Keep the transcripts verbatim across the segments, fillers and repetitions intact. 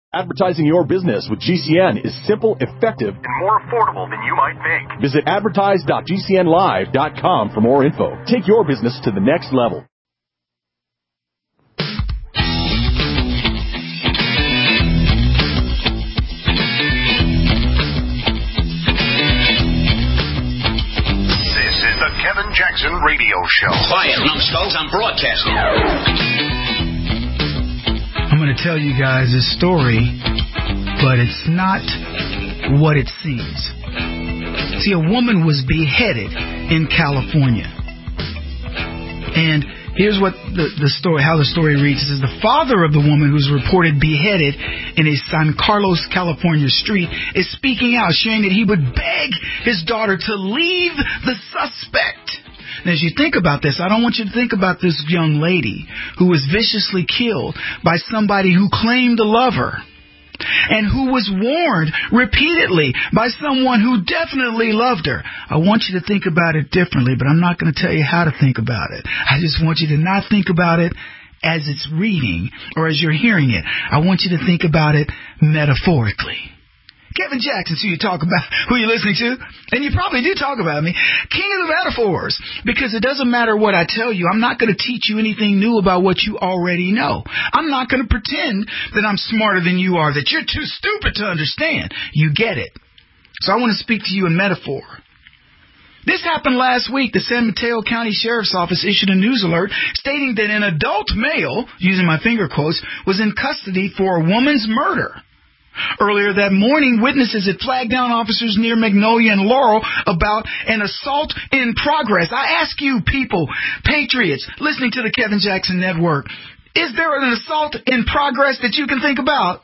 Advertising your business with G C N is simple, effective, and more affordable than you might think. Visit advertise dot g c n live dot com for more info. Take your business to the next level. This is the Kevin Jackson Radio Show. Quiet, numbskulls, I'm broadcasting. I'm going to tell you guys this story, but it's not what it seems. See, a woman was beheaded in California. And here's what the, the story, how the story reads. It says the father of the woman who's reported beheaded in a San Carlos, California street is speaking out, sharing that he would beg his daughter to leave the suspect. And as you think about this, I don't want you to think about this young lady who was viciously killed by somebody who claimed to love her and who was warned repeatedly by someone who definitely loved her. I want you to think about it differently, but I'm not going to tell you how to think about it. I just want you to not think about it as it's reading or as you're hearing it. I want you to think about it metaphorically. Kevin Jackson, so you talk about who you're listening to, and you probably do talk about me, king of the metaphors, because it doesn't matter what I tell you. I'm not going to teach you anything new about what you already know. I'm not going to pretend that I'm smarter than you are, that you're too stupid to understand. You get it. So I want to speak to you in metaphor. This happened last week. The San Mateo County Sheriff's Office issued a news alert stating that an adult male, using my finger quotes, was in custody for a woman's murder. Earlier that morning, witnesses had flagged down officers near Magnolia and Laurel about an assault in progress. I ask you people, patriots, listening to the Kevin Jackson Network, is there an assault in progress that you can think about?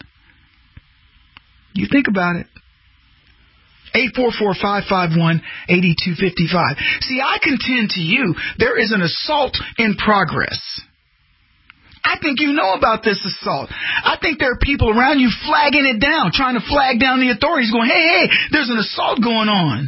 You think about it. eight four four, five five one, eight two five five. See, I contend to you, there is an assault in progress. I think you know about this assault. I think there are people around you flagging it down, trying to flag down the authorities, going, hey, hey, there's an assault going on.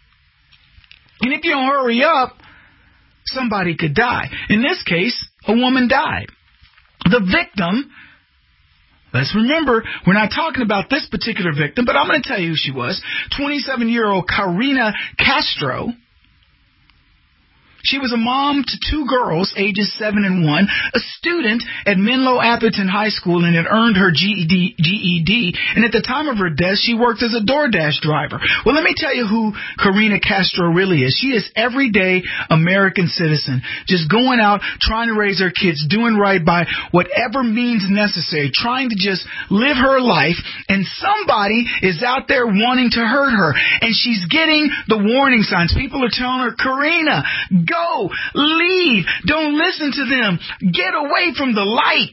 And if you don't hurry up, somebody could die. In this case, a woman died. The victim, let's remember, we're not talking about this particular victim, but I'm going to tell you who she was. twenty-seven-year-old Karina Castro. She was a mom to two girls, ages seven and one, a student at Menlo Atherton High School, and had earned her G E D. And at the time of her death, she worked as a DoorDash driver. Well, let me tell you who Karina Castro really is. She is everyday American citizen, just going out, trying to raise her kids, doing right by whatever means necessary, trying to just live her life. And somebody is out there wanting to hurt her, and she's getting the warning signs. People are telling her, Karina, go, leave, don't listen to them, get away from the light.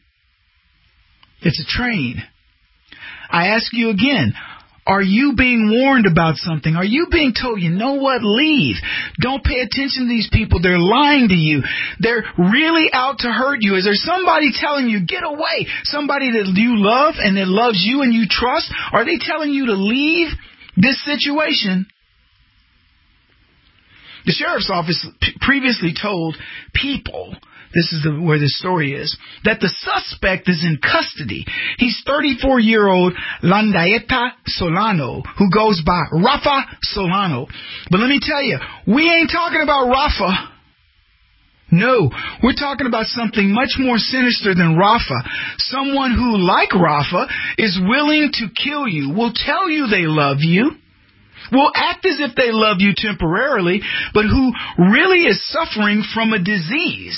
It's a train. I ask you again, are you being warned about something? Are you being told, you know what, leave? Don't pay attention to these people. They're lying to you. They're really out to hurt you. Is there somebody telling you, get away? Somebody that you love and that loves you and you trust? Are they telling you to leave this situation? The sheriff's office p- previously told people, this is the, where this story is, that the suspect is in custody. He's thirty-four-year-old Landaeta Solano, who goes by Rafa Solano. But let me tell you, we ain't talking about Rafa. No, we're talking about something much more sinister than Rafa. Someone who, like Rafa, is willing to kill you, will tell you they love you, will act as if they love you temporarily, but who really is suffering from a disease.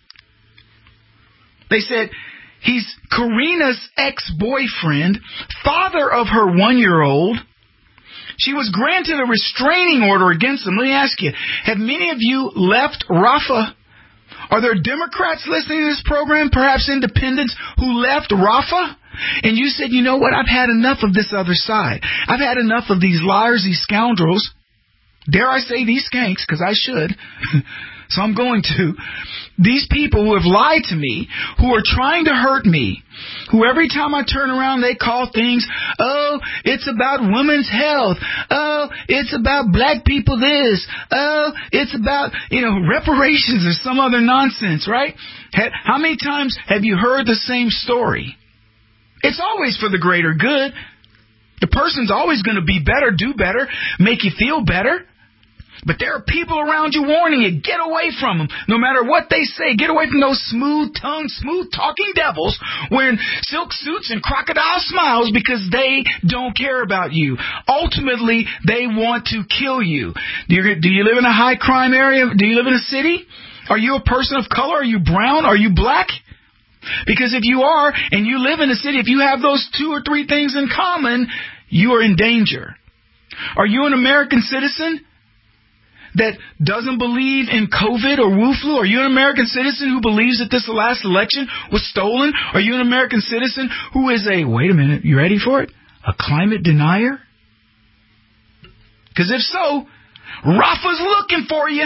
They said he's Karina's ex-boyfriend, father of her one-year-old. She was granted a restraining order against him. Let me ask you, have many of you left Rafa? Are there Democrats listening to this program, perhaps independents, who left Rafa? And you said, you know what, I've had enough of this other side. I've had enough of these liars, these scoundrels. Dare I say these skanks, because I should. So I'm going to. These people who have lied to me, who are trying to hurt me, who every time I turn around they call things, oh, it's about women's health. Oh, it's about black people this. Oh, it's about, you know, reparations or some other nonsense, right? How many times have you heard the same story? It's always for the greater good. The person's always going to be better, do better, make you feel better. But there are people around you warning you, get away from them. No matter what they say, get away from those smooth-tongued, smooth-talking devils wearing silk suits and crocodile smiles because they don't care about you. Ultimately, they want to kill you. Do you, do you live in a high-crime area? Do you live in a city? Are you a person of color? Are you brown? Are you black? Because if you are, and you live in a city, if you have those two or three things in common, you are in danger. Are you an American citizen that doesn't believe in COVID or Wu flu? Are you an American citizen who believes that this last election was stolen? Are you an American citizen who is a, wait a minute, you ready for it? A climate denier? Because if so, Rafa's looking for you.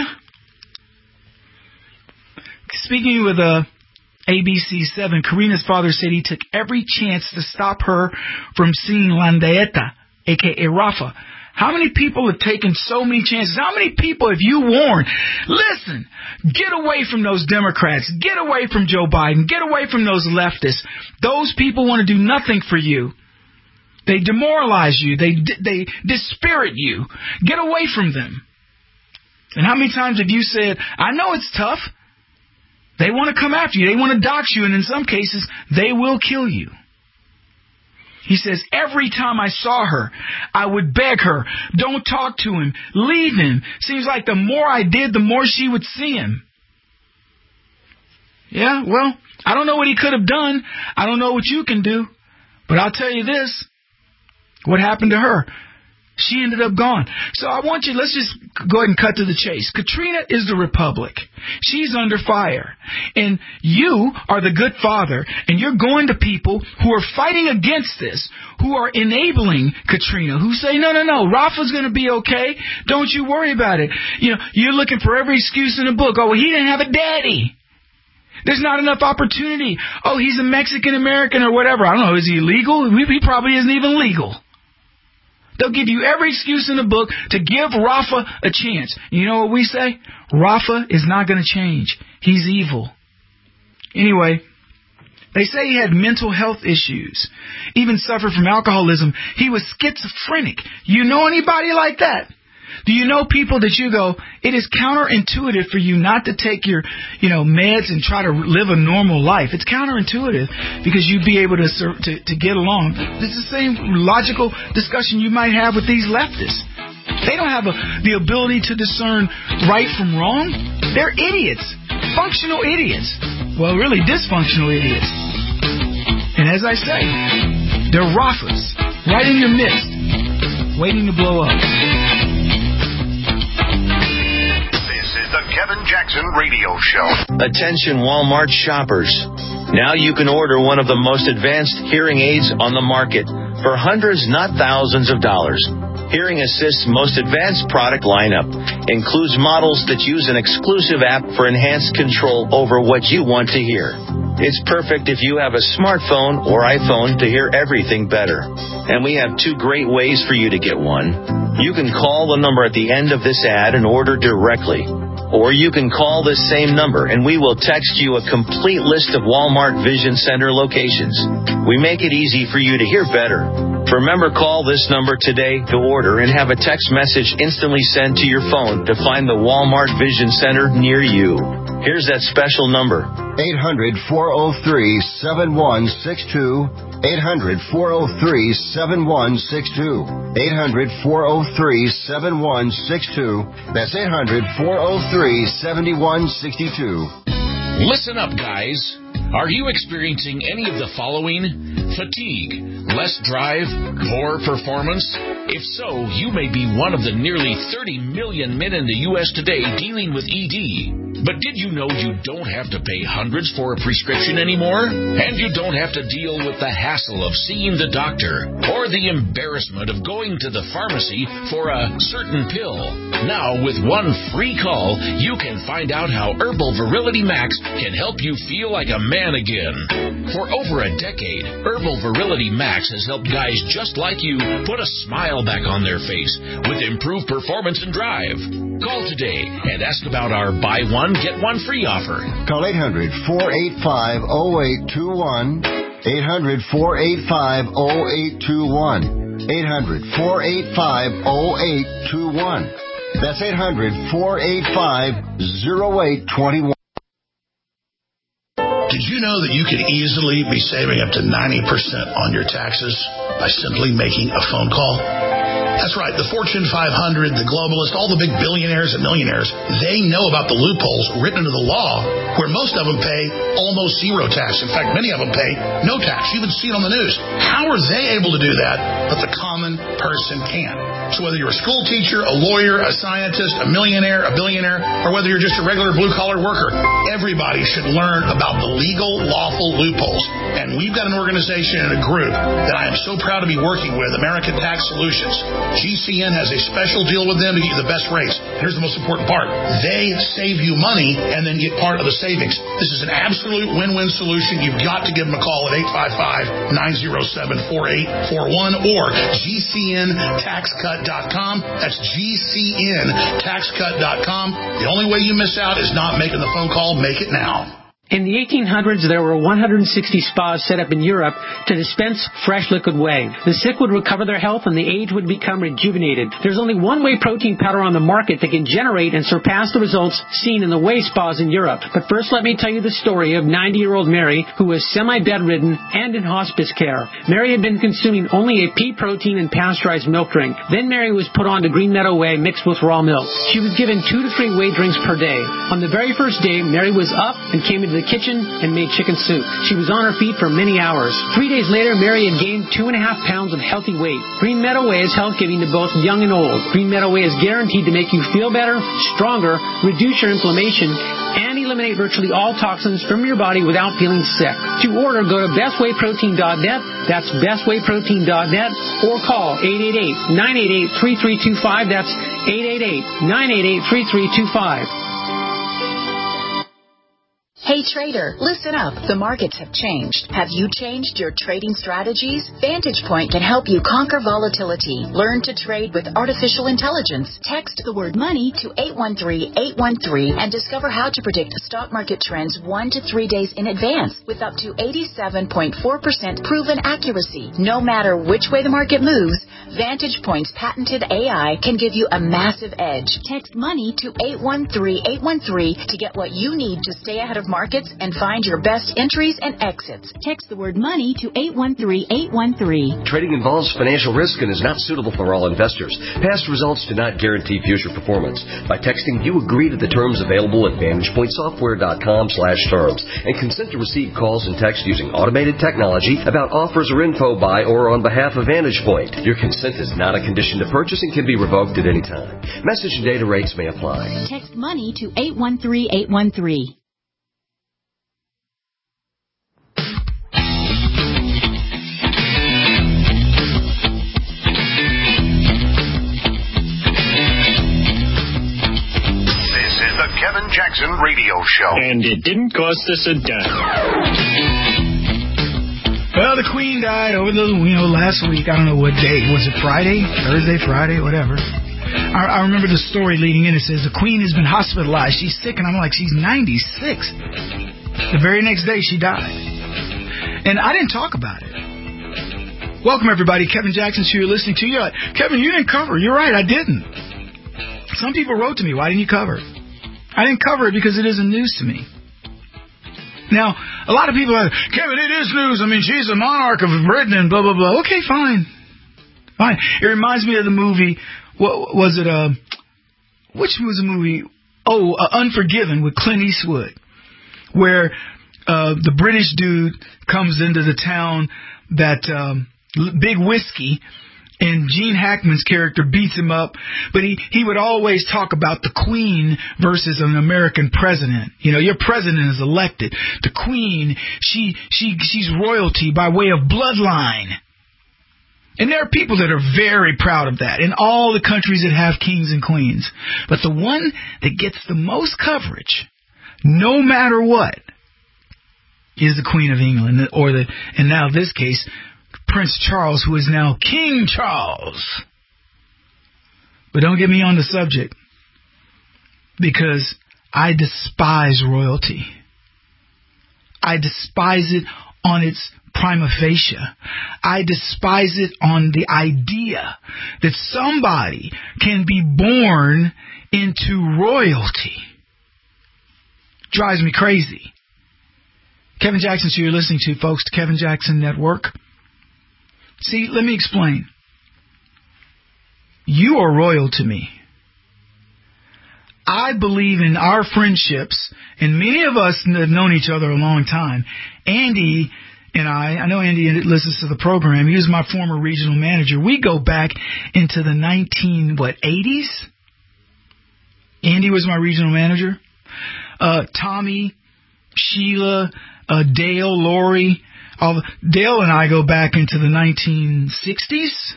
Speaking with uh, A B C seven, Karina's father said he took every chance to stop her from seeing Landaeta, a k a. Rafa. How many people have taken so many chances? How many people have you warned? Listen, get away from those Democrats. Get away from Joe Biden. Get away from those leftists. Those people want to do nothing for you. They demoralize you. They they dispirit you. Get away from them. And how many times have you said, I know it's tough. They want to come after you. They want to dox you. And in some cases, they will kill you. He says, every time I saw her, I would beg her, don't talk to him, leave him. Seems like the more I did, the more she would see him. Yeah, well, I don't know what he could have done. I don't know what you can do. But I'll tell you this, what happened to her? She ended up gone. So I want you, let's just go ahead and cut to the chase. Katrina is the Republic. She's under fire. And you are the good father, and you're going to people who are fighting against this, who are enabling Katrina, who say, no, no, no, Rafa's going to be okay. Don't you worry about it. You know, you're looking for every excuse in the book. Oh, well, he didn't have a daddy. There's not enough opportunity. Oh, he's a Mexican-American or whatever. I don't know. Is he legal? He probably isn't even legal. They'll give you every excuse in the book to give Rafa a chance. You know what we say? Rafa is not going to change. He's evil. Anyway, they say he had mental health issues, even suffered from alcoholism. He was schizophrenic. You know anybody like that? Do you know people that you go, it is counterintuitive for you not to take your, you know, meds and try to live a normal life? It's counterintuitive because you'd be able to, to, to get along. It's the same logical discussion you might have with these leftists. They don't have a, the ability to discern right from wrong. They're idiots. Functional idiots. Well, really dysfunctional idiots. And as I say, they're Rafas right in your midst, waiting to blow up. The Kevin Jackson Radio Show. Attention Walmart shoppers. Now you can order one of the most advanced hearing aids on the market for hundreds, not thousands of dollars. Hearing Assist's most advanced product lineup includes models that use an exclusive app for enhanced control over what you want to hear. It's perfect if you have a smartphone or iPhone to hear everything better. And we have two great ways for you to get one. You can call the number at the end of this ad and order directly. Or you can call this same number and we will text you a complete list of Walmart Vision Center locations. We make it easy for you to hear better. Remember, call this number today to order and have a text message instantly sent to your phone to find the Walmart Vision Center near you. Here's that special number. eight hundred, four oh three, seven one six two. eight hundred, four oh three, seven one six two. eight hundred, four oh three, seven one six two. That's eight hundred, four oh three, seven one six two. Listen up, guys. Are you experiencing any of the following? Fatigue, less drive, poor performance? If so, you may be one of the nearly thirty million men in the U S today dealing with E D. But did you know you don't have to pay hundreds for a prescription anymore? And you don't have to deal with the hassle of seeing the doctor or the embarrassment of going to the pharmacy for a certain pill. Now, with one free call, you can find out how Herbal Virility Max can help you feel like a man again. For over a decade, Herbal Virility Max has helped guys just like you put a smile back on their face with improved performance and drive. Call today and ask about our buy one, get one free offer. Call eight hundred, four eight five, oh eight two one. eight hundred, four eight five, oh eight two one. eight hundred, four eight five, oh eight two one. That's eight hundred, four eight five, oh eight two one. Did you know that you could easily be saving up to ninety percent on your taxes by simply making a phone call? That's right. The Fortune five hundred, the globalists, all the big billionaires and millionaires, they know about the loopholes written into the law where most of them pay almost zero tax. In fact, many of them pay no tax. You even see it on the news. How are they able to do that, but the common person can't? So whether you're a school teacher, a lawyer, a scientist, a millionaire, a billionaire, or whether you're just a regular blue-collar worker, everybody should learn about the legal, lawful loopholes. And we've got an organization and a group that I am so proud to be working with, American Tax Solutions. G C N has a special deal with them to get you the best rates. Here's the most important part. They save you money and then get part of the savings. This is an absolute win-win solution. You've got to give them a call at eight five five, nine oh seven, four eight four one or G C N tax cut dot com. That's G C N tax cut dot com. The only way you miss out is not making the phone call. Make it now. In the eighteen hundreds, there were one hundred sixty spas set up in Europe to dispense fresh liquid whey. The sick would recover their health and the aged would become rejuvenated. There's only one whey protein powder on the market that can generate and surpass the results seen in the whey spas in Europe. But first, let me tell you the story of ninety-year-old Mary, who was semi-bedridden and in hospice care. Mary had been consuming only a pea protein and pasteurized milk drink. Then Mary was put on to Green Meadow Whey mixed with raw milk. She was given two to three whey drinks per day. On the very first day, Mary was up and came into the kitchen and made chicken soup. She was on her feet for many hours. Three days later, Mary had gained two and a half pounds of healthy weight. Green Meadow Whey is health-giving to both young and old. Green Meadow Whey is guaranteed to make you feel better, stronger, reduce your inflammation, and eliminate virtually all toxins from your body without feeling sick. To order, go to best whey protein dot net. That's best whey protein dot net or call eight eight eight, nine eight eight, three three two five. That's eight eight eight, nine eight eight, three three two five. Hey trader, listen up. The markets have changed. Have you changed your trading strategies? Vantage Point can help you conquer volatility. Learn to trade with artificial intelligence. Text the word money to eight one three, eight one three and discover how to predict stock market trends one to three days in advance with up to eighty-seven point four percent proven accuracy. No matter which way the market moves, Vantage Point's patented A I can give you a massive edge. Text money to eight one three, eight one three to get what you need to stay ahead of markets and find your best entries and exits. Text the word money to eight one three, eight one three. Trading involves financial risk and is not suitable for all investors. Past results do not guarantee future performance. By texting, you agree to the terms available at vantage point software dot com slash terms and consent to receive calls and text using automated technology about offers or info by or on behalf of Vantage Point. Your consent is not a condition to purchase and can be revoked at any time. Message and data rates may apply. Text money to eight one three, eight one three. Kevin Jackson Radio Show. And it didn't cost us a dime. Well, the Queen died over the, you know, last week. I don't know what day. Was it Friday? Thursday, Friday, whatever. I, I remember the story leading in. It says the Queen has been hospitalized. She's sick. And I'm like, she's ninety-six. The very next day, she died. And I didn't talk about it. Welcome, everybody. Kevin Jackson, who you're listening to. You're like, Kevin, you didn't cover. You're right, I didn't. Some people wrote to me, why didn't you cover it? I didn't cover it because it isn't news to me. Now, a lot of people are, Kevin, it is news. I mean, she's a monarch of Britain and blah, blah, blah. Okay, fine. Fine. It reminds me of the movie, what was it, uh, which was the movie? Oh, uh, Unforgiven with Clint Eastwood, where uh, the British dude comes into the town that um, Big Whiskey, and Gene Hackman's character beats him up, but he, he would always talk about the Queen versus an American president. You know, your president is elected. The Queen, she she she's royalty by way of bloodline. And there are people that are very proud of that in all the countries that have kings and queens. But the one that gets the most coverage, no matter what, is the Queen of England, or the, and now in this case, Prince Charles, who is now King Charles. But don't get me on the subject, because I despise royalty. I despise it on its prima facie. I despise it on the idea that somebody can be born into royalty. Drives me crazy. Kevin Jackson, so you're listening to, folks, the Kevin Jackson Network. See, let me explain. You are royal to me. I believe in our friendships, and many of us have known each other a long time. Andy and I, I know Andy listens to the program. He was my former regional manager. We go back into the nineteen, what, eighties? Andy was my regional manager. Uh, Tommy, Sheila, uh, Dale, Lori. All the, Dale and I go back into the nineteen sixties.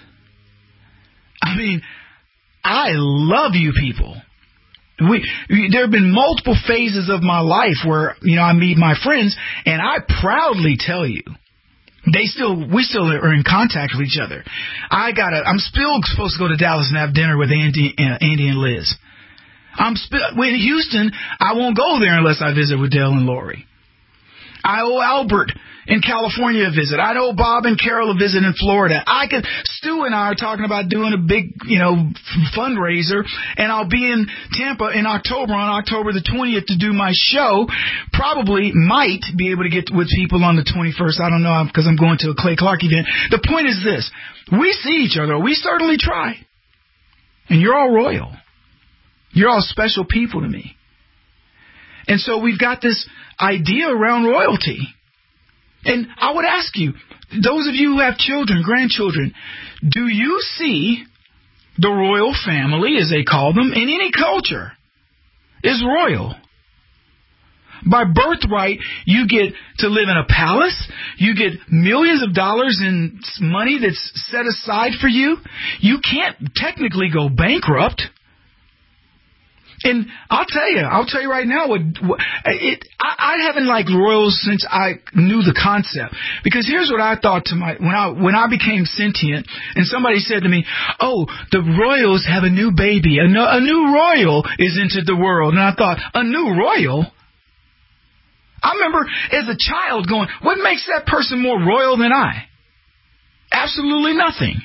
I mean, I love you people. We, there have been multiple phases of my life where, you know, I meet my friends, and I proudly tell you, they still, we still are in contact with each other. I gotta, I'm still supposed to go to Dallas and have dinner with Andy, uh, Andy and Liz. I'm sp- in Houston, I won't go there unless I visit with Dale and Lori. I owe Albert in California a visit. I owe Bob and Carol a visit in Florida. I could, Stu and I are talking about doing a big, you know, f- fundraiser, and I'll be in Tampa in October, on October the twentieth, to do my show. Probably might be able to get with people on the twenty-first. I don't know, because I'm going to a Clay Clark event. The point is this. We see each other. We certainly try. And you're all royal. You're all special people to me. And so we've got this idea around royalty. And I would ask you, those of you who have children, grandchildren, do you see the royal family, as they call them, in any culture, is royal? By birthright, you get to live in a palace. You get millions of dollars in money that's set aside for you. You can't technically go bankrupt. And I'll tell you, I'll tell you right now, what, what it, I, I haven't liked royals since I knew the concept. Because here's what I thought to my when I when I became sentient, and somebody said to me, "Oh, the royals have a new baby, a, no, a new royal is entered the world." And I thought, a new royal? I remember as a child going, "What makes that person more royal than I?" Absolutely nothing.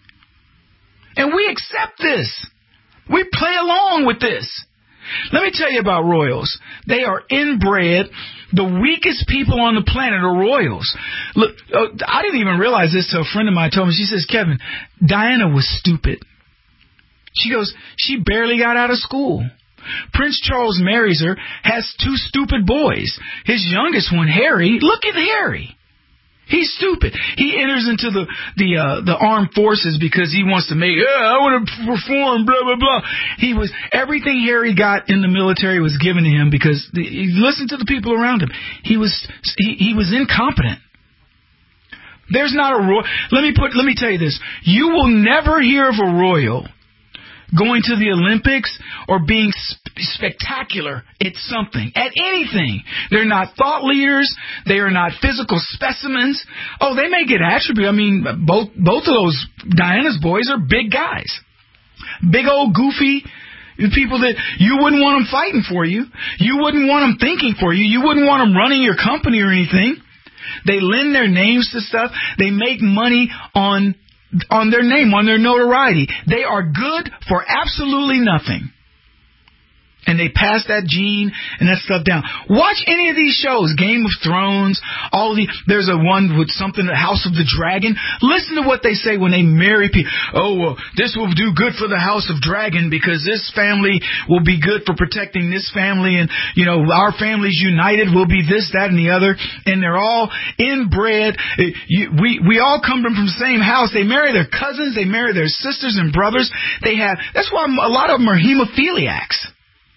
And we accept this. We play along with this. Let me tell you about royals. They are inbred. The weakest people on the planet are royals. Look, I didn't even realize this till a friend of mine told me. She says, "Kevin, Diana was stupid." She goes, "She barely got out of school. Prince Charles marries her, has two stupid boys. His youngest one, Harry, look at Harry. He's stupid. He enters into the the uh, the armed forces because he wants to make. Yeah, I want to perform. Blah blah blah. He was everything Harry got in the military was given to him because the, he listened to the people around him. He was he, he was incompetent. There's not a royal. Let me put. Let me tell you this. You will never hear of a royal going to the Olympics or being sp- spectacular at something, at anything. They're not thought leaders. They are not physical specimens. Oh, they may get attribute. I mean, both both of those Diana's boys are big guys, big old goofy people that you wouldn't want them fighting for you. You wouldn't want them thinking for you. You wouldn't want them running your company or anything. They lend their names to stuff. They make money on on their name, on their notoriety. They are good for absolutely nothing. And they pass that gene and that stuff down. Watch any of these shows, Game of Thrones, all the, there's a one with something, the House of the Dragon. Listen to what they say when they marry people. Oh, well, this will do good for the House of Dragon because this family will be good for protecting this family, and, you know, our family's united will be this, that, and the other. And they're all inbred. We, we all come from the same house. They marry their cousins. They marry their sisters and brothers. They have, that's why a lot of them are hemophiliacs.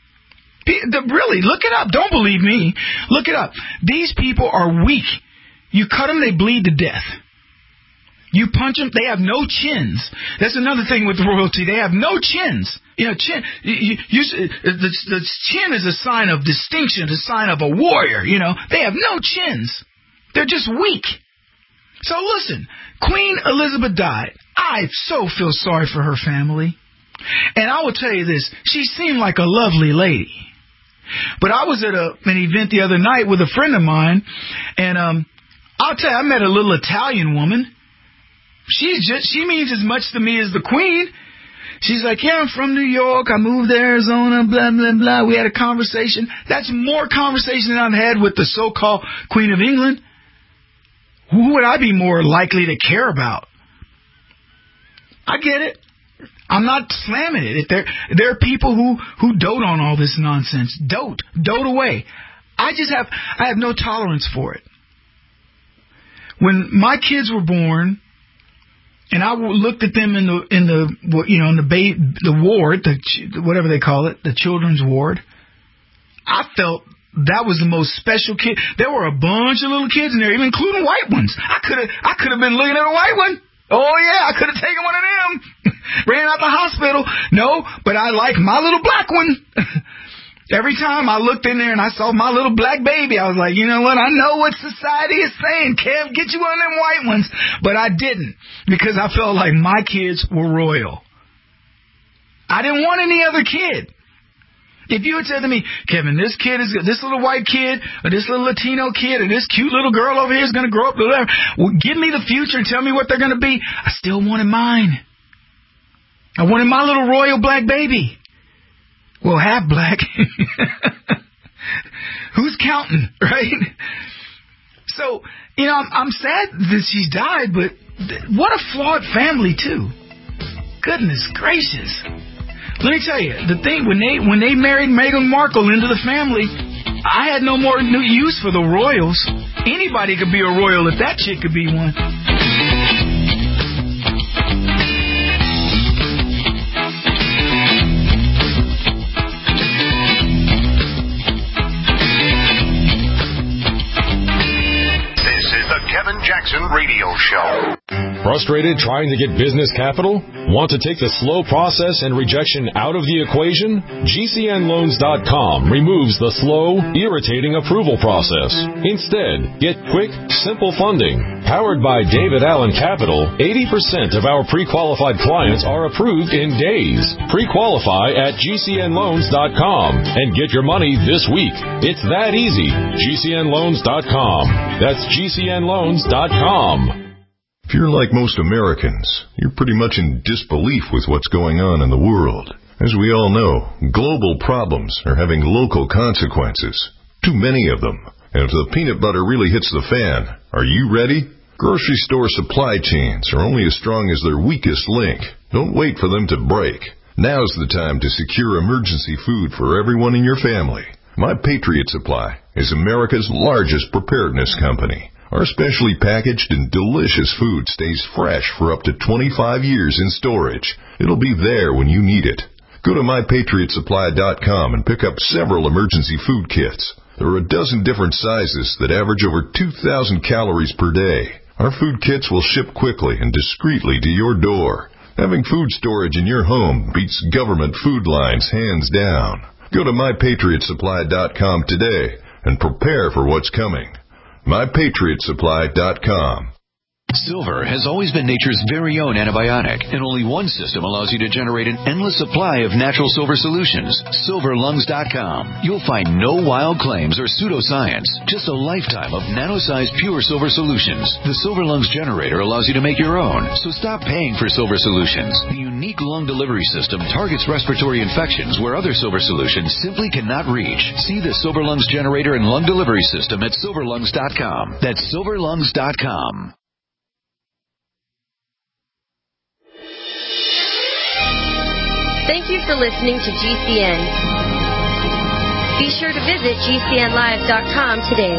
Really, look it up. Don't believe me. Look it up. These people are weak. You cut them, they bleed to death. You punch them, they have no chins. That's another thing with royalty. They have no chins. You know, chin. You, you, the, the chin is a sign of distinction, a sign of a warrior. You know, they have no chins. They're just weak. So listen, Queen Elizabeth died. I so feel sorry for her family. And I will tell you this, she seemed like a lovely lady. But I was at a, an event the other night with a friend of mine, and um, I'll tell you, I met a little Italian woman. She's just, she means as much to me as the Queen. She's like, yeah, I'm from New York. I moved to Arizona, blah, blah, blah. We had a conversation. That's more conversation than I've had with the so-called Queen of England. Who would I be more likely to care about? I get it. I'm not slamming it. There, there are people who, who dote on all this nonsense. Dote. Dote away. I just have, I have no tolerance for it. When my kids were born, and I looked at them in the in the you know in the ba- the ward, the whatever they call it, the children's ward. I felt that was the most special kid. There were a bunch of little kids in there, even including white ones. I could have I could have been looking at a white one. Oh yeah, I could have taken one of them. Ran out the hospital. No, but I like my little black one. Every time I looked in there and I saw my little black baby, I was like, you know what? I know what society is saying. Kev, get you one of them white ones. But I didn't, because I felt like my kids were royal. I didn't want any other kid. If you had said to me, Kevin, this kid is, this little white kid, or this little Latino kid, or this cute little girl over here is going to grow up, whatever, well, give me the future and tell me what they're going to be. I still wanted mine. I wanted my little royal black baby. Well, half black. Who's counting, right? So, you know, I'm, I'm sad that she's died, but th- what a flawed family, too. Goodness gracious. Let me tell you, the thing, when they when they married Meghan Markle into the family, I had no more new use for the royals. Anybody could be a royal if that chick could be one. Kevin Jackson Radio Show. Frustrated trying to get business capital? Want to take the slow process and rejection out of the equation? G C N loans dot com removes the slow, irritating approval process. Instead, get quick, simple funding. Powered by David Allen Capital, eighty percent of our pre-qualified clients are approved in days. Pre-qualify at G C N loans dot com and get your money this week. It's that easy. G C N loans dot com. That's G C N loans dot com. If you're like most Americans, you're pretty much in disbelief with what's going on in the world. As we all know, global problems are having local consequences. Too many of them. And if the peanut butter really hits the fan, are you ready? Grocery store supply chains are only as strong as their weakest link. Don't wait for them to break. Now's the time to secure emergency food for everyone in your family. My Patriot Supply is America's largest preparedness company. Our specially packaged and delicious food stays fresh for up to twenty-five years in storage. It'll be there when you need it. Go to my patriot supply dot com and pick up several emergency food kits. There are a dozen different sizes that average over two thousand calories per day. Our food kits will ship quickly and discreetly to your door. Having food storage in your home beats government food lines hands down. Go to my patriot supply dot com today and prepare for what's coming. my patriot supply dot com. Silver has always been nature's very own antibiotic, and only one system allows you to generate an endless supply of natural silver solutions. silver lungs dot com. You'll find no wild claims or pseudoscience, just a lifetime of nano-sized pure silver solutions. The Silver Lungs generator allows you to make your own, so stop paying for silver solutions. The unique lung delivery system targets respiratory infections where other silver solutions simply cannot reach. See the Silver Lungs generator and lung delivery system at silver lungs dot com. That's silver lungs dot com. Thank you for listening to G C N. Be sure to visit G C N live dot com today.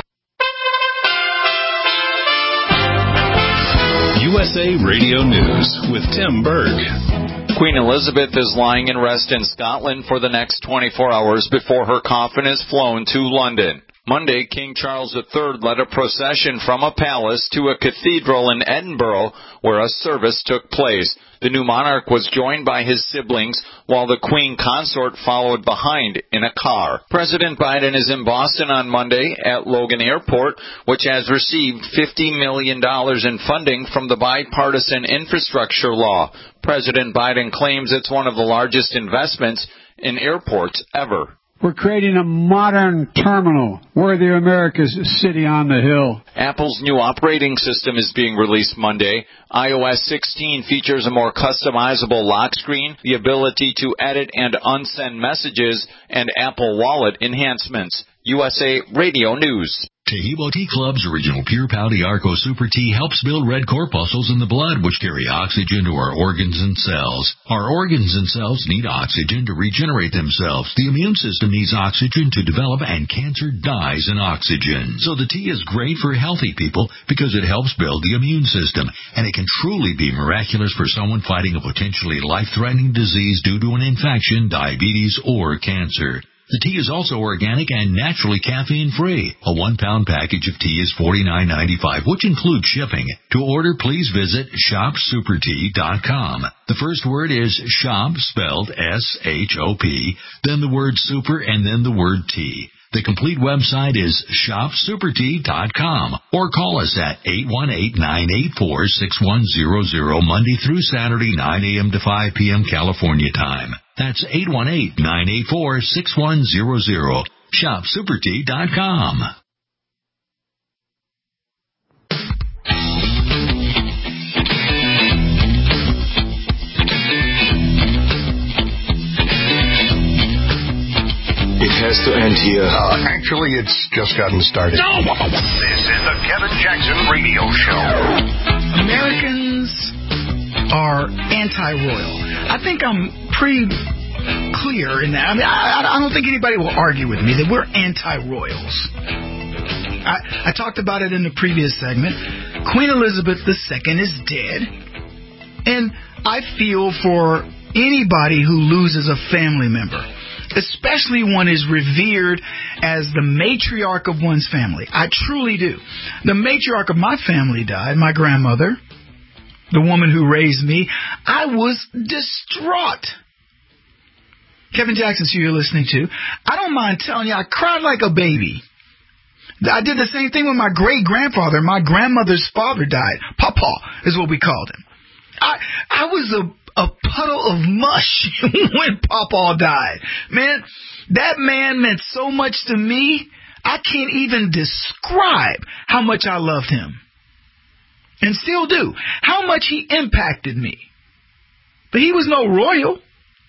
U S A Radio News with Tim Berg. Queen Elizabeth is lying in rest in Scotland for the next twenty-four hours before her coffin is flown to London. Monday, King Charles the Third led a procession from a palace to a cathedral in Edinburgh where a service took place. The new monarch was joined by his siblings while the Queen consort followed behind in a car. President Biden is in Boston on Monday at Logan Airport, which has received fifty million dollars in funding from the bipartisan infrastructure law. President Biden claims it's one of the largest investments in airports ever. We're creating a modern terminal. We're the America's city on the hill. Apple's new operating system is being released Monday. i O S sixteen features a more customizable lock screen, the ability to edit and unsend messages, and Apple Wallet enhancements. U S A Radio News. Tahibo Tea Club's original Pure Pau Arco Super Tea helps build red corpuscles in the blood, which carry oxygen to our organs and cells. Our organs and cells need oxygen to regenerate themselves. The immune system needs oxygen to develop, and cancer dies in oxygen. So the tea is great for healthy people because it helps build the immune system, and it can truly be miraculous for someone fighting a potentially life-threatening disease due to an infection, diabetes, or cancer. The tea is also organic and naturally caffeine-free. A one-pound package of tea is forty-nine ninety-five, which includes shipping. To order, please visit shop super tea dot com. The first word is shop, spelled S H O P, then the word super, and then the word tea. The complete website is shop super tea dot com, or call us at eight one eight, nine eight four, six one zero zero Monday through Saturday, nine a.m. to five p.m. California time. That's eight one eight, nine eight four, six one zero zero. shop super tea dot com. It has to end here. Uh, actually, it's just gotten started. No! This is the Kevin Jackson Radio Show. Americans are anti-royal. I think I'm pretty clear in that. I mean, I, I don't think anybody will argue with me that we're anti-royals. I, I talked about it in the previous segment. Queen Elizabeth the Second is dead, and I feel for anybody who loses a family member, especially one is revered as the matriarch of one's family. I truly do. The matriarch of my family died, my grandmother, the woman who raised me. I was distraught. Kevin Jackson, who you're listening to, I don't mind telling you, I cried like a baby. I did the same thing with my great-grandfather. My grandmother's father died. Papa is what we called him. I I was a a puddle of mush when Papa died. Man, that man meant so much to me, I can't even describe how much I loved him. And still do. How much he impacted me. But he was no royal.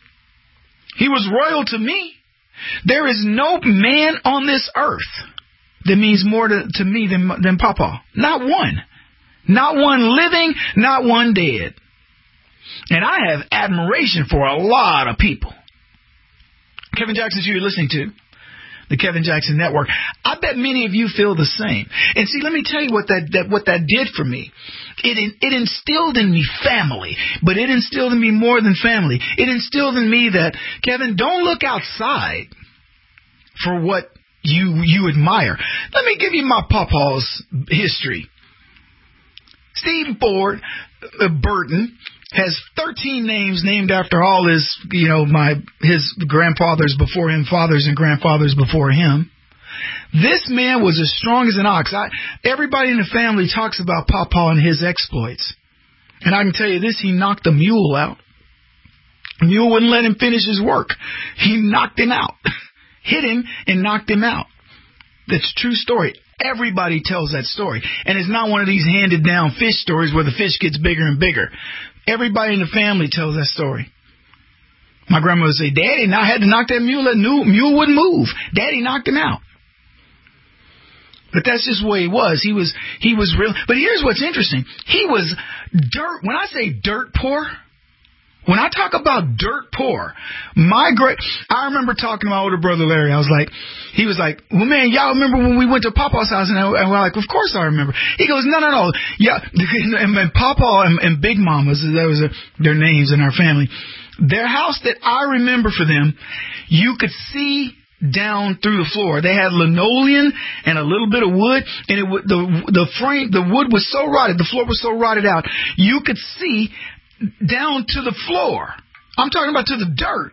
He was royal to me. There is no man on this earth that means more to, to me than, than Papa. Not one. Not one living, not one dead. And I have admiration for a lot of people. Kevin Jackson, who you're listening to, the Kevin Jackson Network. I bet many of you feel the same. And see, let me tell you what that, that what that did for me. It it instilled in me family, but it instilled in me more than family. It instilled in me that, Kevin, don't look outside for what you you admire. Let me give you my papa's history. Stephen Ford uh, Burton has thirteen names named after all his, you know, my his grandfathers before him, fathers and grandfathers before him. This man was as strong as an ox. I, everybody in the family talks about Papa and his exploits. And I can tell you this, he knocked a mule out. The mule wouldn't let him finish his work. He knocked him out. Hit him and knocked him out. That's a true story. Everybody tells that story. And it's not one of these handed down fish stories where the fish gets bigger and bigger. Everybody in the family tells that story. My grandmother would say, Daddy, I had to knock that mule. That mule wouldn't move. Daddy knocked him out. But that's just the way he was. He was, he was real. But here's what's interesting. He was dirt. When I say dirt poor, when I talk about dirt poor, my great, I remember talking to my older brother Larry. I was like, he was like, well, man, y'all remember when we went to Papa's house? And, I, and we're like, of course I remember. He goes, no, no, no. Yeah. And, and Papa and, and Big Mamas, that was a, their names in our family. Their house that I remember for them, you could see down through the floor. They had linoleum and a little bit of wood, and it the the frame, the wood was so rotted, the floor was so rotted out, you could see down to the floor. I'm talking about to the dirt.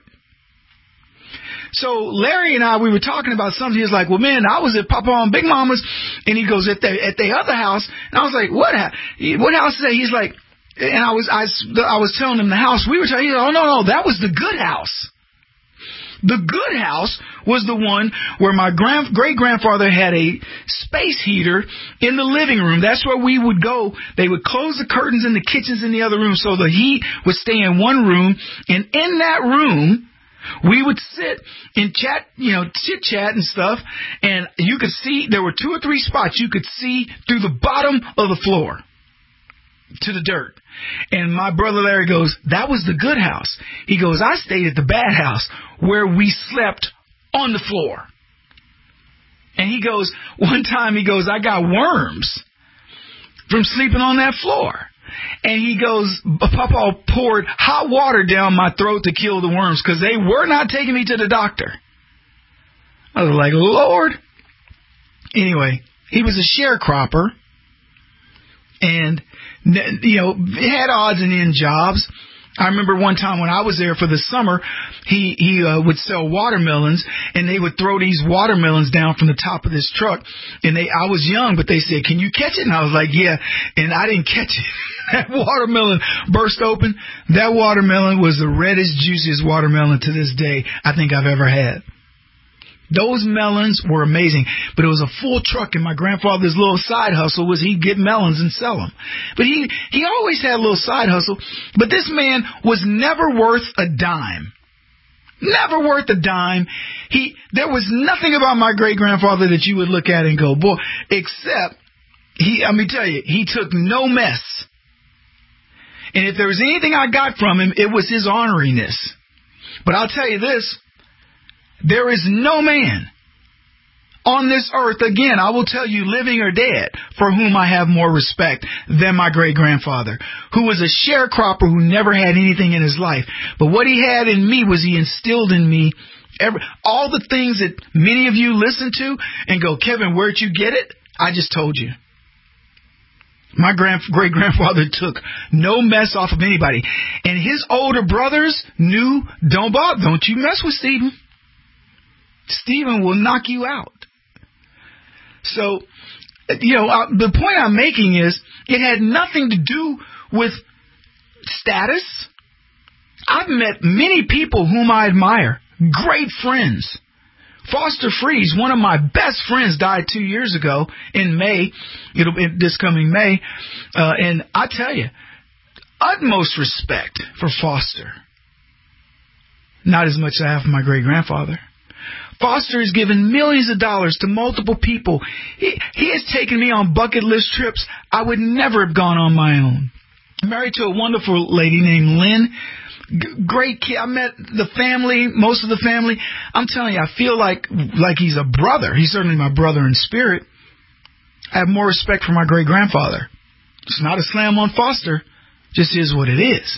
So Larry and I, we were talking about something. He was like, well, man, I was at Papa and Big Mama's, and he goes, at the at the other house, and I was like, what what house is that? He's like, and I was I, I was telling him the house we were talking. He's like, oh no no, that was the good house. The good house was the one where my grand, great-grandfather had a space heater in the living room. That's where we would go. They would close the curtains in the kitchens in the other room so the heat would stay in one room. And in that room, we would sit and chat, you know, chit-chat and stuff. And you could see, there were two or three spots you could see through the bottom of the floor to the dirt. And my brother Larry goes, that was the good house. He goes, I stayed at the bad house where we slept on the floor. And he goes, one time he goes, I got worms from sleeping on that floor. And he goes, Papa poured hot water down my throat to kill the worms because they were not taking me to the doctor. I was like, Lord. Anyway, he was a sharecropper. And, you know, had odds and end jobs. I remember one time when I was there for the summer, he he uh, would sell watermelons, and they would throw these watermelons down from the top of this truck. And they, I was young, but they said, "Can you catch it?" And I was like, "Yeah." And I didn't catch it. That watermelon burst open. That watermelon was the reddest, juiciest watermelon to this day I think I've ever had. Those melons were amazing, but it was a full truck, and my grandfather's little side hustle was he'd get melons and sell them. But he, he always had a little side hustle, but this man was never worth a dime. Never worth a dime. He, there was nothing about my great-grandfather that you would look at and go, boy, except, he, let me tell you, he took no mess. And if there was anything I got from him, it was his orneriness. But I'll tell you this, there is no man on this earth, again, I will tell you, living or dead, for whom I have more respect than my great-grandfather, who was a sharecropper who never had anything in his life. But what he had in me was he instilled in me every, all the things that many of you listen to and go, Kevin, where'd you get it? I just told you. My grand, great-grandfather took no mess off of anybody. And his older brothers knew, don't bother, don't you mess with Stephen. Stephen will knock you out. So, you know, uh, the point I'm making is it had nothing to do with status. I've met many people whom I admire, great friends. Foster Freeze, one of my best friends, died two years ago in May, it'll be this coming May, uh, and I tell you, utmost respect for Foster. Not as much as I have for my great-grandfather. Foster has given millions of dollars to multiple people. He, he has taken me on bucket list trips I would never have gone on my own. I'm married to a wonderful lady named Lynn. G- great kid. I met the family, most of the family. I'm telling you, I feel like like he's a brother. He's certainly my brother in spirit. I have more respect for my great-grandfather. It's not a slam on Foster. Just is what it is.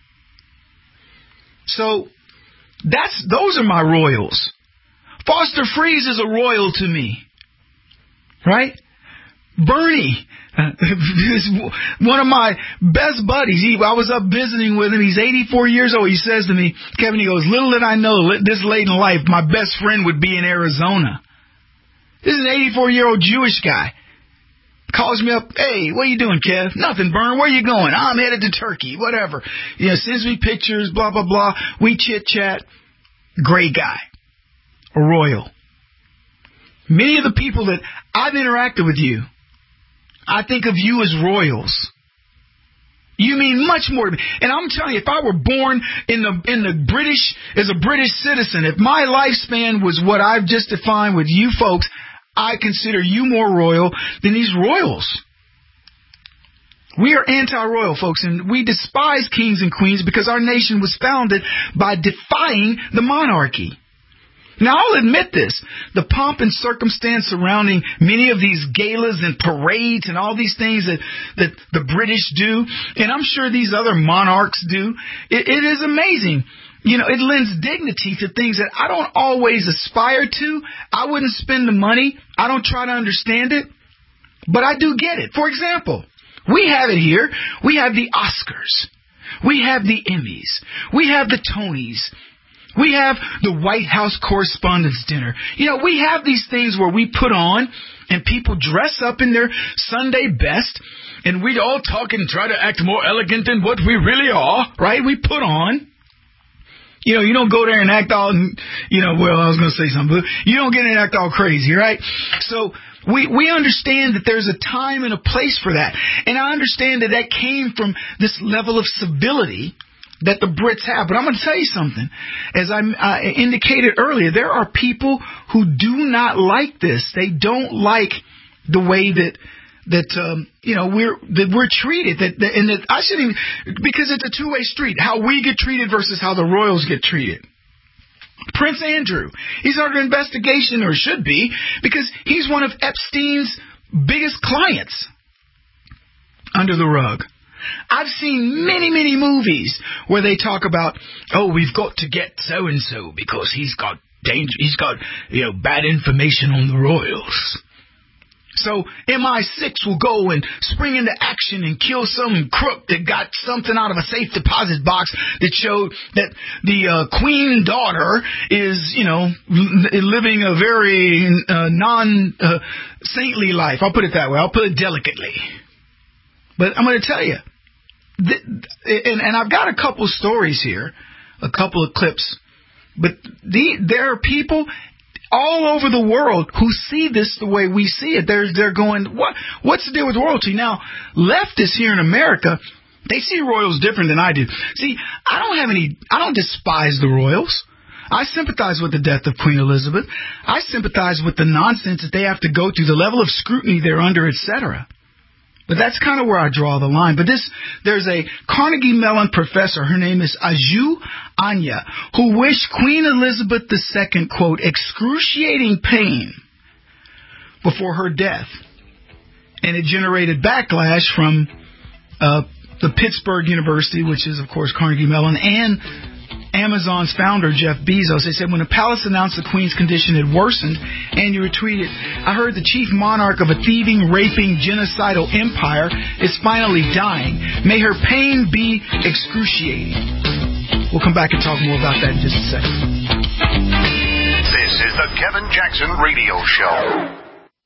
So that's those are my royals. Foster Freeze is a royal to me, right? Bernie, uh, is one of my best buddies. He, I was up visiting with him. He's eighty-four years old. He says to me, Kevin, he goes, little did I know this late in life, my best friend would be in Arizona. This is an eighty-four-year-old Jewish guy. Calls me up, hey, what are you doing, Kev? Nothing, Bern. Where are you going? I'm headed to Turkey, whatever. You know, sends me pictures, blah, blah, blah. We chit-chat. Great guy. A royal. Many of the people that I've interacted with you, I think of you as royals. You mean much more to me. And I'm telling you, if I were born in the in the British, as a British citizen, if my lifespan was what I've just defined with you folks, I consider you more royal than these royals. We are anti-royal, folks, and we despise kings and queens because our nation was founded by defying the monarchy. Now, I'll admit this. The pomp and circumstance surrounding many of these galas and parades and all these things that, that the British do, and I'm sure these other monarchs do, it, it is amazing. You know, it lends dignity to things that I don't always aspire to. I wouldn't spend the money. I don't try to understand it. But I do get it. For example, we have it here. We have the Oscars. We have the Emmys. We have the Tonys. We have the White House Correspondents' Dinner. You know, we have these things where we put on and people dress up in their Sunday best and we all talk and try to act more elegant than what we really are, right? We put on. You know, you don't go there and act all, you know, well, I was going to say something, but you don't get in and act all crazy, right? So we we understand that there's a time and a place for that. And I understand that that came from this level of civility that the Brits have. But I'm going to tell you something. As I uh, indicated earlier, there are people who do not like this. They don't like the way that that um, you know we're that we're treated. That, that and that I shouldn't even, because it's a two-way street. How we get treated versus how the royals get treated. Prince Andrew, he's under investigation, or should be, because he's one of Epstein's biggest clients under the rug. I've seen many, many movies where they talk about, oh, we've got to get so-and-so because he's got danger, he's got, you know, bad information on the royals. So M I six will go and spring into action and kill some crook that got something out of a safe deposit box that showed that the uh, queen daughter is, you know, living a very uh, non-saintly uh, life. I'll put it that way. I'll put it delicately. But I'm going to tell you, th- and, and I've got a couple of stories here, a couple of clips, but the, there are people all over the world who see this the way we see it. They're, they're going, what? What's the deal with royalty? Now, leftists here in America, they see royals different than I do. See, I don't have any, I don't despise the royals. I sympathize with the death of Queen Elizabeth. I sympathize with the nonsense that they have to go through, the level of scrutiny they're under, et cetera. But that's kind of where I draw the line. But this, there's a Carnegie Mellon professor, her name is Aju Anya, who wished Queen Elizabeth the Second, quote, excruciating pain before her death. And it generated backlash from uh, the Pittsburgh University, which is, of course, Carnegie Mellon, and Amazon's founder, Jeff Bezos. They said when the palace announced the Queen's condition had worsened, and you retweeted, I heard the chief monarch of a thieving, raping, genocidal empire is finally dying. May her pain be excruciating. We'll come back and talk more about that in just a second. This is the Kevin Jackson Radio Show.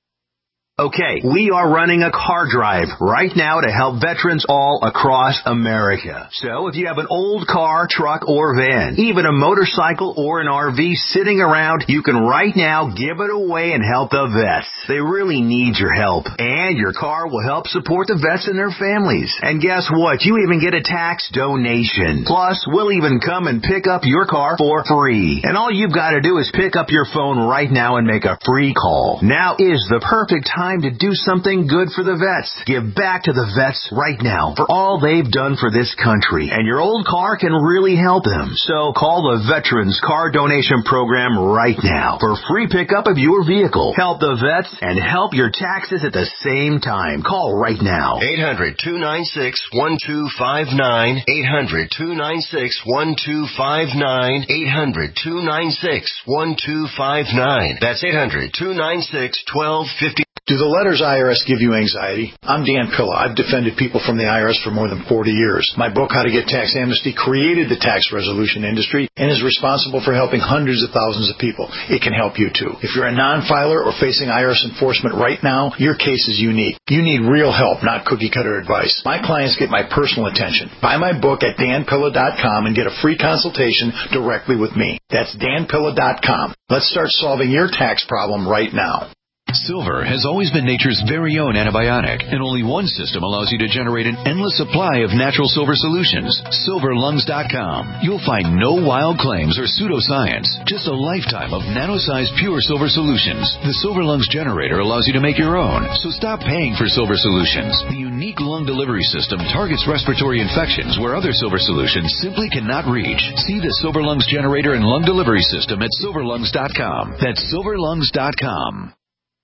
Okay, we are running a car drive right now to help veterans all across America. So if you have an old car, truck, or van, even a motorcycle or an R V sitting around, you can right now give it away and help the vets. They really need your help. And your car will help support the vets and their families. And guess what? You even get a tax donation. Plus, we'll even come and pick up your car for free. And all you've got to do is pick up your phone right now and make a free call. Now is the perfect time to do something good for the vets. Give back to the vets right now for all they've done for this country. And your old car can really help them. So call the Veterans Car Donation Program right now for free pickup of your vehicle. Help the vets and help your taxes at the same time. Call right now. eight hundred, two nine six, one two five nine. eight hundred, two nine six, one two five nine. eight hundred, two nine six, one two five nine. That's eight hundred, two nine six, one two five nine. Do the letters I R S give you anxiety? I'm Dan Pilla. I've defended people from the I R S for more than forty years. My book, How to Get Tax Amnesty, created the tax resolution industry and is responsible for helping hundreds of thousands of people. It can help you too. If you're a non-filer or facing I R S enforcement right now, your case is unique. You need real help, not cookie-cutter advice. My clients get my personal attention. Buy my book at dan pilla dot com and get a free consultation directly with me. That's dan pilla dot com. Let's start solving your tax problem right now. Silver has always been nature's very own antibiotic, and only one system allows you to generate an endless supply of natural silver solutions. silver lungs dot com. You'll find no wild claims or pseudoscience, just a lifetime of nano-sized pure silver solutions. The Silver Lungs generator allows you to make your own, so stop paying for silver solutions. The unique lung delivery system targets respiratory infections where other silver solutions simply cannot reach. See the Silver Lungs generator and lung delivery system at silver lungs dot com. That's silver lungs dot com.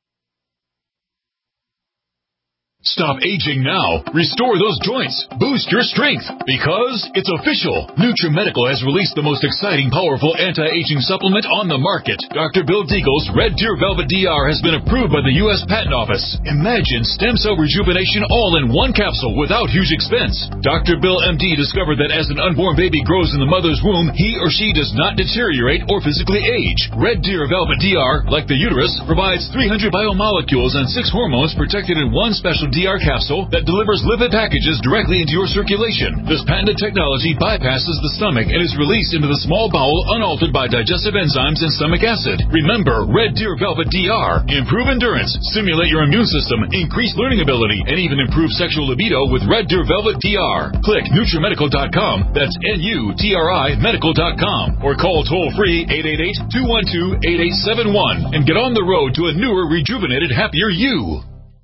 Stop aging now. Restore those joints. Boost your strength. Because it's official. NutriMedical has released the most exciting, powerful anti-aging supplement on the market. Doctor Bill Deagle's Red Deer Velvet D R has been approved by the U S Patent Office. Imagine stem cell rejuvenation all in one capsule without huge expense. Doctor Bill M D discovered that as an unborn baby grows in the mother's womb, he or she does not deteriorate or physically age. Red Deer Velvet D R, like the uterus, provides three hundred biomolecules and six hormones protected in one special D D R capsule that delivers lipid packages directly into your circulation. This patented technology bypasses the stomach and is released into the small bowel unaltered by digestive enzymes and stomach acid. Remember, Red Deer Velvet D R. Improve endurance, stimulate your immune system, increase learning ability, and even improve sexual libido with Red Deer Velvet D R. Click Nutrimedical dot com. That's N U T R I medical dot com. Or call toll-free eight eight eight, two one two, eight eight seven one and get on the road to a newer, rejuvenated, happier you.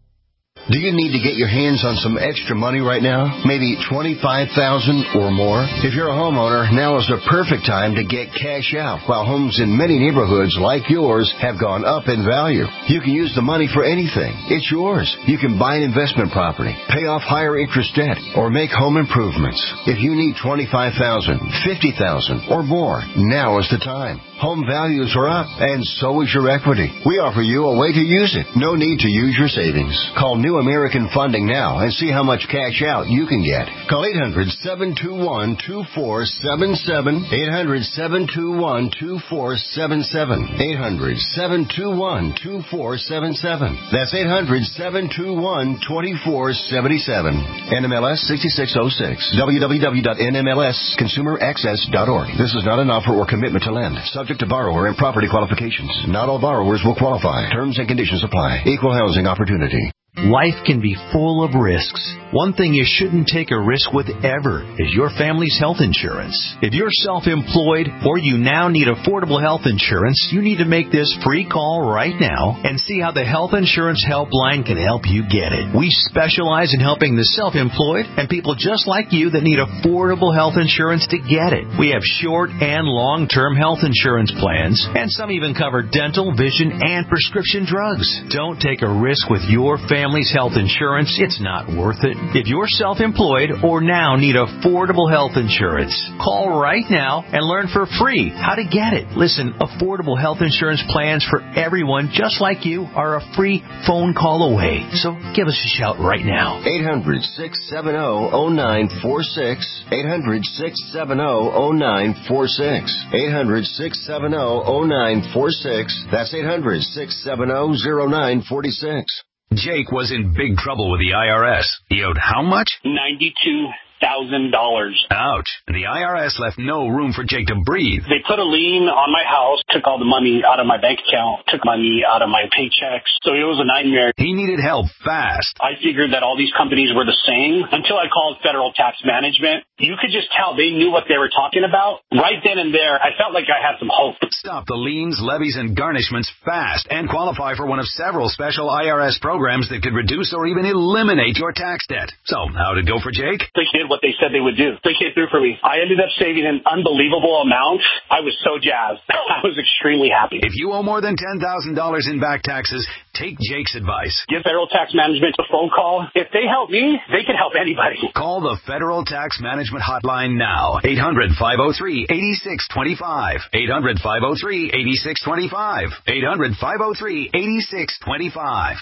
Do you need to get your hands on some extra money right now? Maybe twenty-five thousand dollars or more? If you're a homeowner, now is the perfect time to get cash out while homes in many neighborhoods like yours have gone up in value. You can use the money for anything. It's yours. You can buy an investment property, pay off higher interest debt, or make home improvements. If you need twenty-five thousand dollars, fifty thousand dollars or more, now is the time. Home values are up, and so is your equity. We offer you a way to use it. No need to use your savings. Call New American Funding now and see how much cash out you can get. Call eight hundred, seven two one, two four seven seven, eight hundred, seven two one, two four seven seven, eight hundred, seven two one, two four seven seven. That's eight hundred, seven two one, two four seven seven. N M L S six six zero six. w w w dot n m l s consumer access dot org. This is not an offer or commitment to lend. Subject to borrower and property qualifications. Not all borrowers will qualify. Terms and conditions apply. Equal housing opportunity. Life can be full of risks. One thing you shouldn't take a risk with ever is your family's health insurance. If you're self-employed or you now need affordable health insurance, you need to make this free call right now and see how the Health Insurance Helpline can help you get it. We specialize in helping the self-employed and people just like you that need affordable health insurance to get it. We have short and long-term health insurance plans, and some even cover dental, vision, and prescription drugs. Don't take a risk with your family. Family's health insurance, it's not worth it. If you're self-employed or now need affordable health insurance, call right now and learn for free how to get it. Listen, affordable health insurance plans for everyone just like you are a free phone call away. So give us a shout right now. eight hundred, six seven zero, zero nine four six. eight hundred, six seven zero, zero nine four six. eight hundred, six seven zero, zero nine four six. That's eight hundred, six seven zero, zero nine four six. Jake was in big trouble with the I R S. He owed how much? ninety-two thousand dollars. Ouch. The I R S left no room for Jake to breathe. They put a lien on my house, took all the money out of my bank account, took money out of my paychecks. So it was a nightmare. He needed help fast. I figured that all these companies were the same until I called Federal Tax Management. You could just tell they knew what they were talking about. Right then and there, I felt like I had some hope. Stop the liens, levies, and garnishments fast and qualify for one of several special I R S programs that could reduce or even eliminate your tax debt. So, how'd it go for Jake? They did what they said they would do. They came through for me. I ended up saving an unbelievable amount. I was so jazzed. I was extremely happy. If you owe more than ten thousand dollars in back taxes, take Jake's advice. Give Federal Tax Management a phone call. If they help me, they can help anybody. Call the Federal Tax Management Hotline now. eight hundred, five oh three, eight six two five. eight hundred, five oh three, eight six two five. eight hundred, five oh three, eight six two five.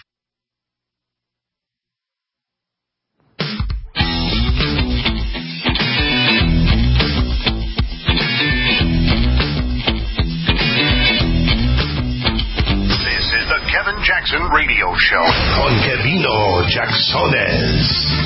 Kevin Jackson Radio Show. Con Kevino Jacksones.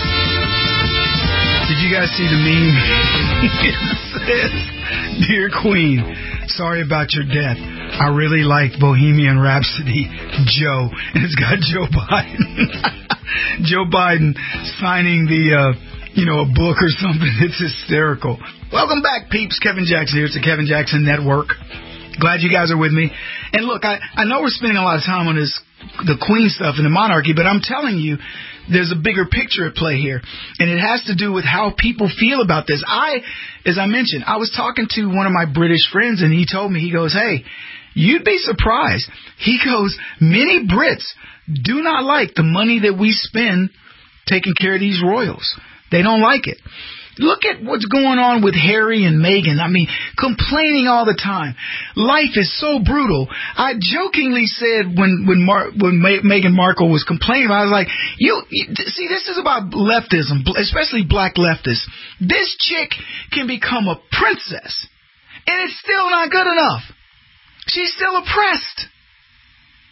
Did you guys see the meme? It says, "Dear Queen, sorry about your death. I really liked Bohemian Rhapsody, Joe." And it's got Joe Biden. Joe Biden signing the, uh, you know, a book or something. It's hysterical. Welcome back, peeps. Kevin Jackson here. It's the Kevin Jackson Network. Glad you guys are with me. And look, I, I know we're spending a lot of time on this, the Queen stuff and the monarchy, but I'm telling you, there's a bigger picture at play here. And it has to do with how people feel about this. I, as I mentioned, I was talking to one of my British friends, and he told me, he goes, hey, you'd be surprised. He goes, many Brits do not like the money that we spend taking care of these royals. They don't like it. Look at what's going on with Harry and Meghan. I mean, complaining all the time. Life is so brutal. I jokingly said when when Mar- when Ma- Meghan Markle was complaining, I was like, you, you see, this is about leftism, especially black leftists. This chick can become a princess, and it's still not good enough. She's still oppressed.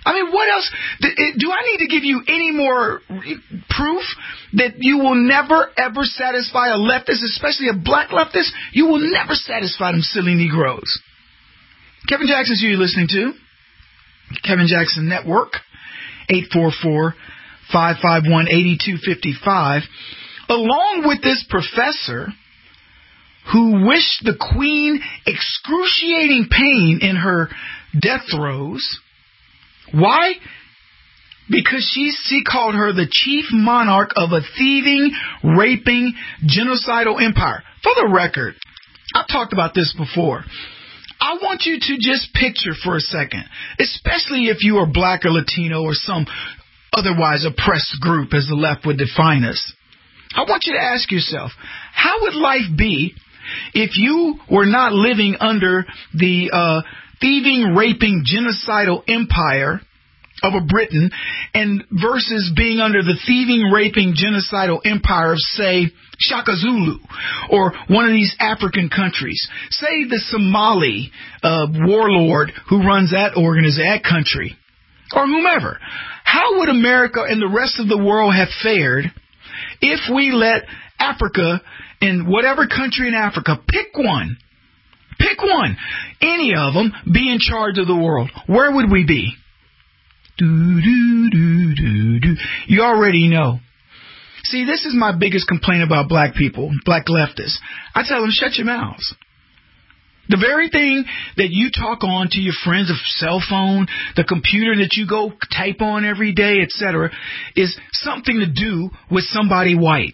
I mean, what else? Do I need to give you any more proof that you will never, ever satisfy a leftist, especially a black leftist? You will never satisfy them silly Negroes. Kevin Jackson's who you're listening to. Kevin Jackson Network, eight four four, five five one, eight two five five. Along with this professor who wished the Queen excruciating pain in her death throes. Why? Because she, she called her the chief monarch of a thieving, raping, genocidal empire. For the record, I've talked about this before. I want you to just picture for a second, especially if you are black or Latino or some otherwise oppressed group as the left would define us. I want you to ask yourself, how would life be if you were not living under the uh, thieving, raping, genocidal empire of a Britain and versus being under the thieving, raping, genocidal empire of, say, Shaka Zulu or one of these African countries? Say the Somali uh, warlord who runs that organization, that country, or whomever. How would America and the rest of the world have fared if we let Africa, in whatever country in Africa, pick one, pick one, any of them, be in charge of the world? Where would we be? Do, do, do, do, do. You already know. See, this is my biggest complaint about black people, black leftists. I tell them, shut your mouths. The very thing that you talk on to your friends, a cell phone, the computer that you go type on every day, et cetera, is something to do with somebody white.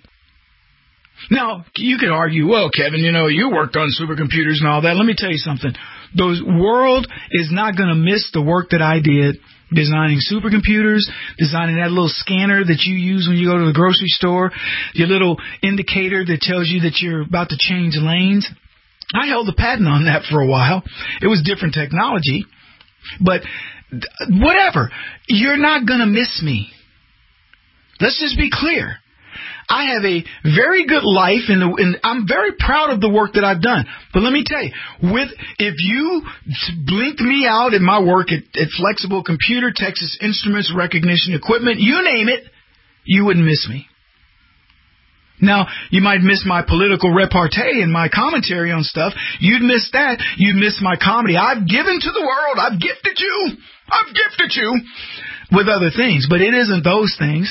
Now, you could argue, well, Kevin, you know, you worked on supercomputers and all that. Let me tell you something. The world is not going to miss the work that I did designing supercomputers, designing that little scanner that you use when you go to the grocery store, your little indicator that tells you that you're about to change lanes. I held the patent on that for a while. It was different technology. But whatever. You're not going to miss me. Let's just be clear. I have a very good life, and, and I'm very proud of the work that I've done. But let me tell you, with if you blinked me out in my work at, at Flexible Computer, Texas Instruments, Recognition Equipment, you name it, you wouldn't miss me. Now, you might miss my political repartee and my commentary on stuff. You'd miss that. You'd miss my comedy. I've given to the world. I've gifted you. I've gifted you with other things. But it isn't those things.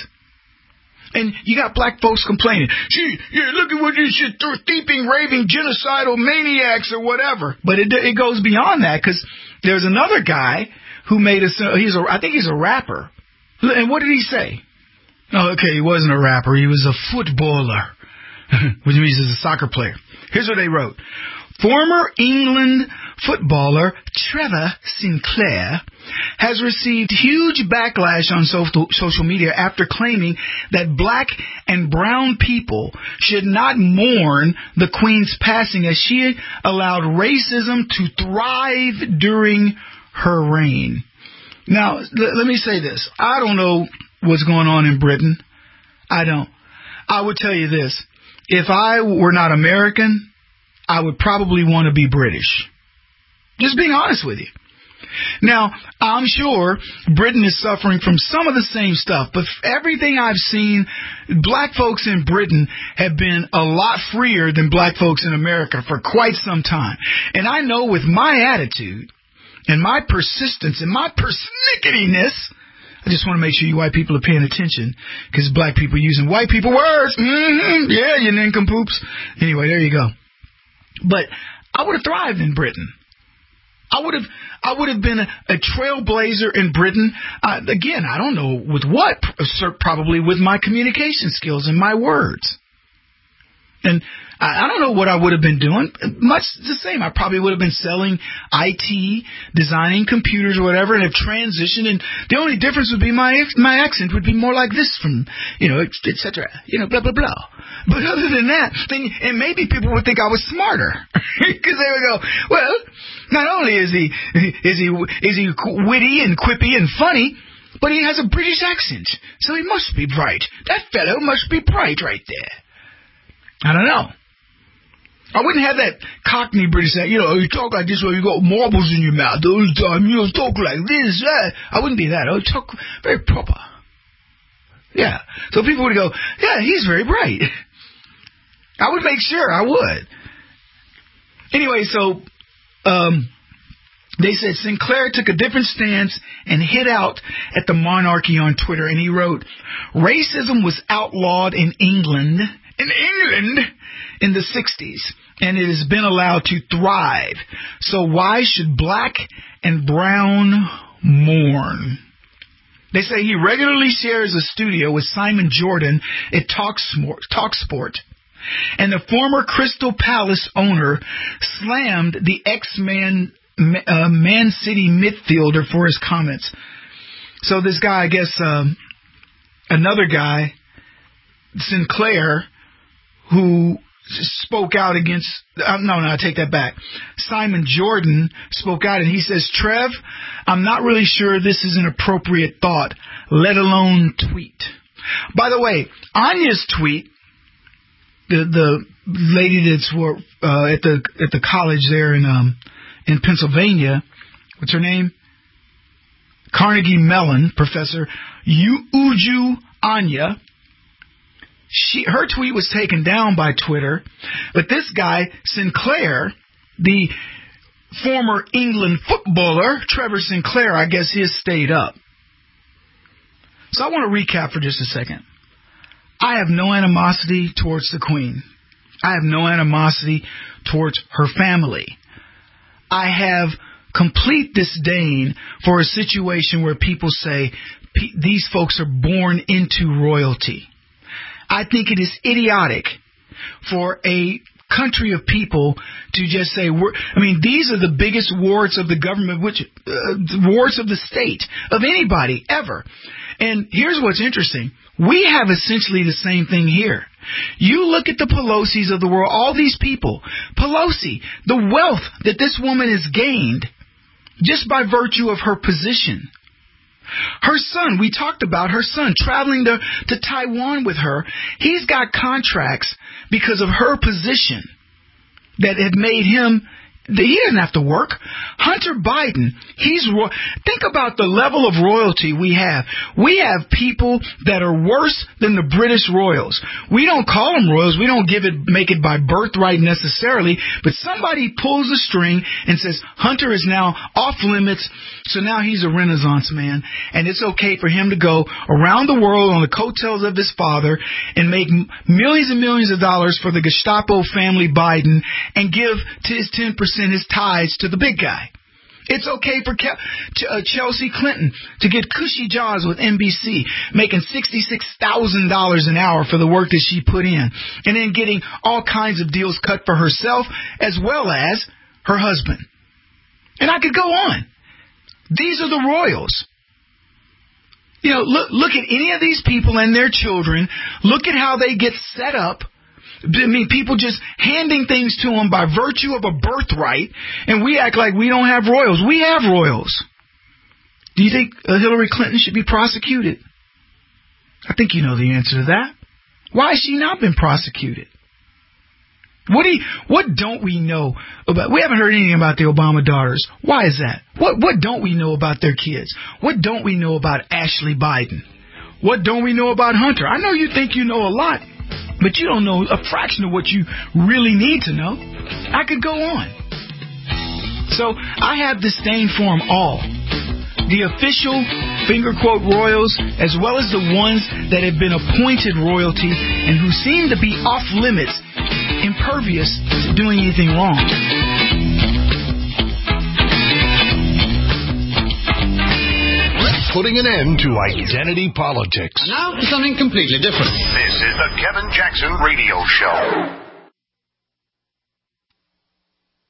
And you got black folks complaining, gee, yeah, look at what you shit, thieving, raving, genocidal maniacs or whatever. But it it goes beyond that, because there's another guy who made a, he's a, I think he's a rapper. And what did he say? Oh, okay, he wasn't a rapper. He was a footballer, which means he's a soccer player. Here's what they wrote. Former England footballer Trevor Sinclair has received huge backlash on social media after claiming that black and brown people should not mourn the Queen's passing, as she allowed racism to thrive during her reign. Now, l- let me say this. I don't know what's going on in Britain. I don't. I would tell you this. If I were not American, I would probably want to be British. Just being honest with you. Now, I'm sure Britain is suffering from some of the same stuff, but everything I've seen, black folks in Britain have been a lot freer than black folks in America for quite some time. And I know with my attitude and my persistence and my persnicketiness, I just want to make sure you white people are paying attention, because black people are using white people words. Mm-hmm. Yeah, you nincompoops. Anyway, there you go. But I would have thrived in Britain. I would have, I would have been a, a trailblazer in Britain. Uh, again, I don't know with what, probably with my communication skills and my words. And I, I don't know what I would have been doing. Much the same. I probably would have been selling I T, designing computers or whatever, and have transitioned. And the only difference would be my my accent would be more like this from, you know, et cetera. You know, blah blah blah. But other than that, then, and maybe people would think I was smarter, because they would go, well, not only is he is he is he witty and quippy and funny, but he has a British accent, so he must be bright. That fellow must be bright right there. I don't know. I wouldn't have that Cockney British accent. You know, you talk like this when you got marbles in your mouth all the time. You know, talk like this. Uh. I wouldn't be that. I would talk very proper. Yeah. So people would go, yeah, he's very bright. I would make sure I would. Anyway, so um, they said Sinclair took a different stance and hit out at the monarchy on Twitter. And he wrote, racism was outlawed in England, in England in the sixties. And it has been allowed to thrive. So why should black and brown mourn? They say he regularly shares a studio with Simon Jordan at TalkSport. And the former Crystal Palace owner slammed the ex-Man uh, Man City midfielder for his comments. So this guy, I guess, um, another guy, Sinclair, who spoke out against, uh, no, no, I take that back. Simon Jordan spoke out and he says, Trev, I'm not really sure this is an appropriate thought, let alone tweet. By the way, Anya's tweet, the the lady that's uh, at the at the college there in um in Pennsylvania, what's her name? Carnegie Mellon professor, Uju Anya. She, her tweet was taken down by Twitter, but this guy, Sinclair, the former England footballer, Trevor Sinclair, I guess his stayed up. So I want to recap for just a second. I have no animosity towards the Queen. I have no animosity towards her family. I have complete disdain for a situation where people say these folks are born into royalty. I think it is idiotic for a country of people to just say, we're, I mean, these are the biggest warts of the government, which uh, warts of the state, of anybody, ever. And here's what's interesting. We have essentially the same thing here. You look at the Pelosi's of the world, all these people. Pelosi, the wealth that this woman has gained just by virtue of her position. Her son, we talked about her son traveling to, to Taiwan with her. He's got contracts because of her position that had made him, he doesn't have to work. Hunter Biden, he's, think about the level of royalty we have. We have people that are worse than the British royals. We don't call them royals. We don't give it, make it by birthright necessarily, but somebody pulls a string and says, Hunter is now off limits, so now he's a Renaissance man, and it's okay for him to go around the world on the coattails of his father and make millions and millions of dollars for the Gestapo family Biden and give to his ten percent his ties to the big guy. It's okay for Ke- Ch- uh, Chelsea Clinton to get cushy jobs with N B C, making sixty-six thousand dollars an hour for the work that she put in, and then getting all kinds of deals cut for herself as well as her husband. And I could go on. These are the royals. You know, look, look at any of these people and their children. Look at how they get set up. I mean, people just handing things to them by virtue of a birthright, and we act like we don't have royals. We have royals. Do you think uh, Hillary Clinton should be prosecuted? I think you know the answer to that. Why has she not been prosecuted? What do you, what don't we know about? We haven't heard anything about the Obama daughters. Why is that? What what don't we know about their kids? What don't we know about Ashley Biden? What don't we know about Hunter? I know you think you know a lot, but you don't know a fraction of what you really need to know. I could go on. So I have disdain for them all. The official, finger quote, royals, as well as the ones that have been appointed royalty and who seem to be off limits, impervious to doing anything wrong. Putting an end to identity politics. Now for something completely different. This is the Kevin Jackson Radio Show.